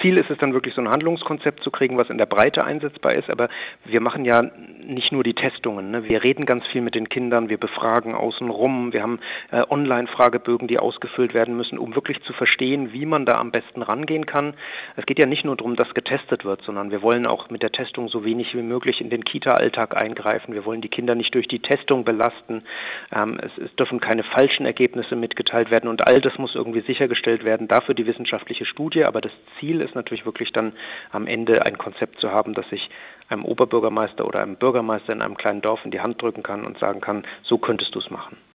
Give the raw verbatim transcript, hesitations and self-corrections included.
Ziel ist es dann wirklich, so ein Handlungskonzept zu kriegen, was in der Breite einsetzbar ist, aber wir machen ja nicht nur die Testungen, ne? Wir reden ganz viel mit den Kindern, wir befragen außenrum, wir haben äh, Online-Fragebögen, die ausgefüllt werden müssen, um wirklich zu verstehen, wie man da am besten rangehen kann. Es geht ja nicht nur darum, dass getestet wird, sondern wir wollen auch mit der Testung so wenig wie möglich in den Kita-Alltag eingreifen. Wir wollen die Kinder nicht durch die Testung belasten. Ähm, es, es dürfen keine falschen Ergebnisse mitgeteilt werden und all das muss irgendwie sichergestellt werden. Dafür die wissenschaftliche Studie, aber das Ziel ist natürlich wirklich dann am Ende ein Konzept zu haben, das sich einem Oberbürgermeister oder einem Bürgermeister in einem kleinen Dorf in die Hand drücken kann und sagen kann, so könntest du es machen.